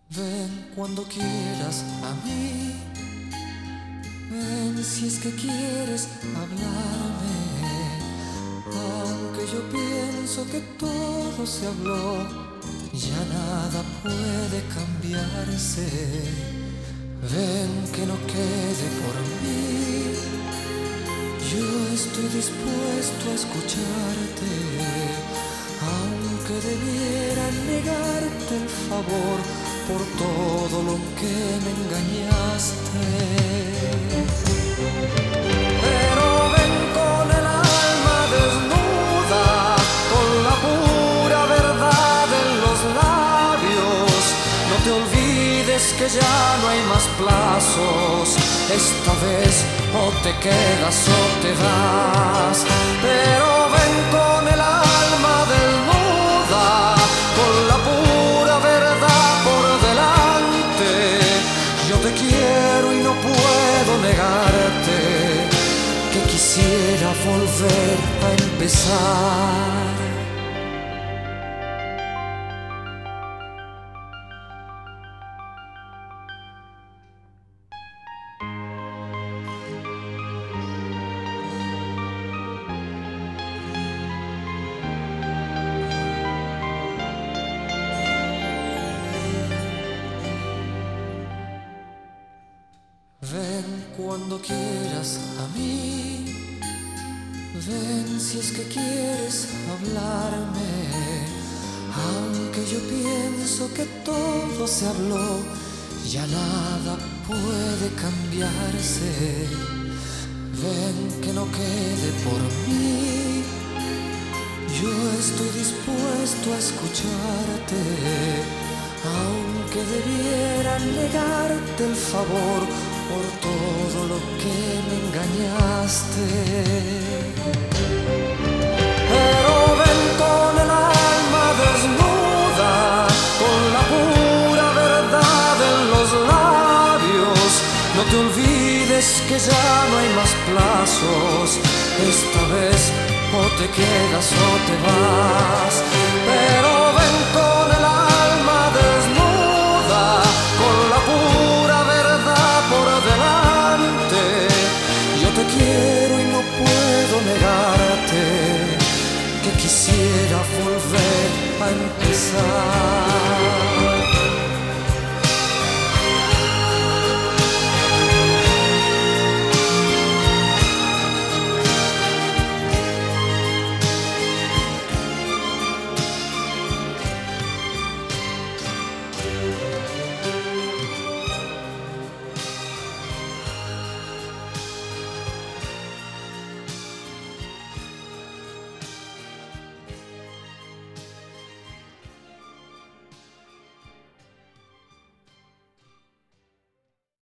Ven cuando quieras a mí, ven si es que quieres hablarme. Aunque yo pienso que todo se habló, ya nada puede cambiarse. Ven que no quede por mí, yo estoy dispuesto a escucharte. Aunque debiera negarte el favor por todo lo que me engañaste. Pero ven con el alma desnuda, con la pura verdad en los labios. No te olvides que ya no hay más plazos. Esta vez o te quedas o te vas. Pero ven con el alma desnuda, con la pura verdad por delante. Yo te quiero y no puedo negarte que quisiera volver a empezar. Ven cuando quieras a mí, ven si es que quieres hablarme. Aunque yo pienso que todo se habló, ya nada puede cambiarse. Ven que no quede por mí, yo estoy dispuesto a escucharte. Aunque debiera negarte el favor por todo lo que me engañaste. Pero ven con el alma desnuda, con la pura verdad en los labios. No te olvides que ya no hay más plazos. Esta vez o te quedas o te vas. Pero ven con